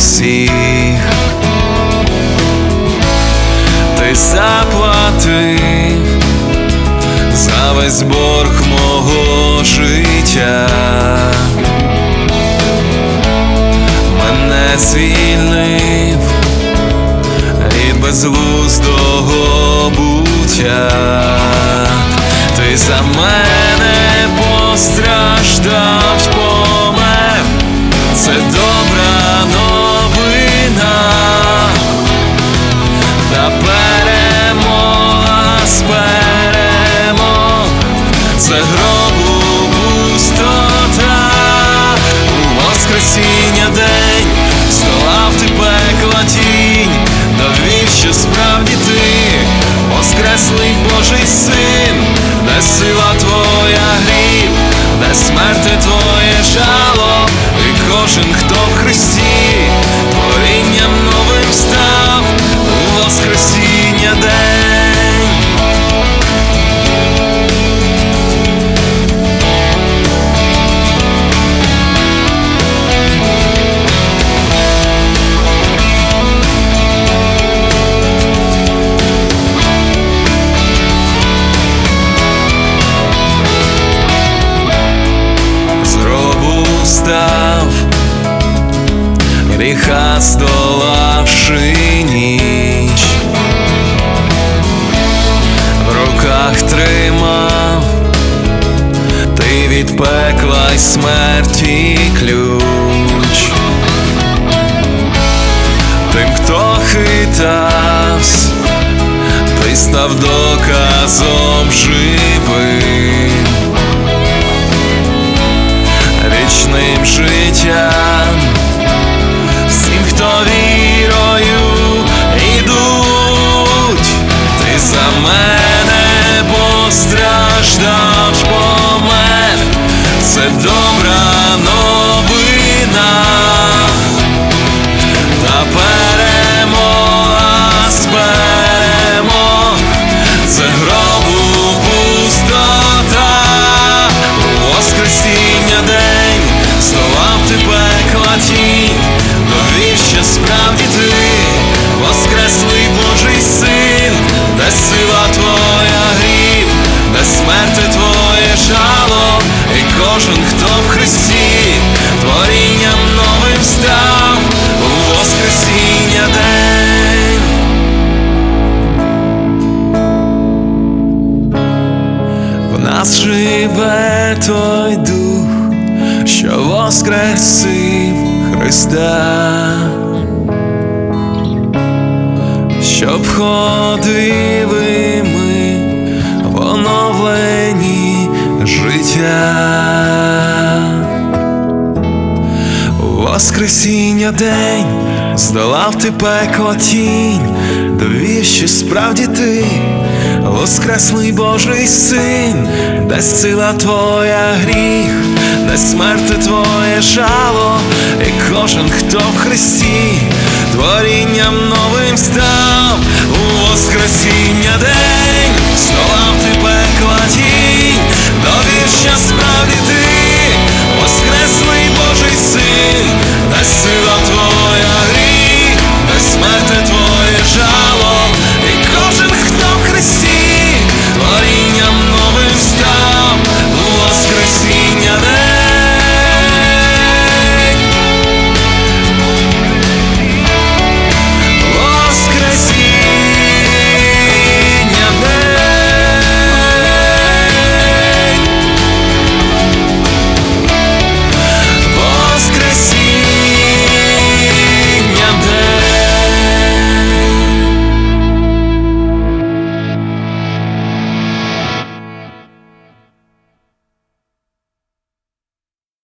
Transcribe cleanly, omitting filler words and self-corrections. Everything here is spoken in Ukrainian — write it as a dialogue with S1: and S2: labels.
S1: всіх. Ти заплатив за весь борг мого життя, мене звільнив від безглуздого буття. Ти за мене постраждав, помер, це добра новина, та перемога з перемог — це гробу пустота. У воскресіння день здолав ти пекла тінь, довів, що справді ти воскреслий Божий Син, де сила твоя гріб, де смерти твоє жало, і кожен, хто в Христі, творінням новим став у воскресіння день. Став, гріха здолавши ніч, в руках тримав ти від пекла й смерті ключ. Тим, хто хитавсь, ти став доказом живим, вічним життям всім, хто вірою ідуть. Ти за мене постраждав, помер, це добра новина, та перемога з перемог — це гробу пустота. У воскресіння день здолав ти пекла тінь, довів, що справді ти воскреслий Божий Син, де сила твоя гріб, де смерти твоє жало, і кожен, хто в Христі, творінням новим став у воскресіння день. В нас живе той Дух, що воскресив Христа, щоб ходили ми в оновленні життя. У воскресіння день здолав ти пекла тінь, довів, що справді ти воскреслий Божий Син, де сила твоя гріх, де смерти твоє жало, і кожен, хто в Христі, творінням новим став у воскресіння день.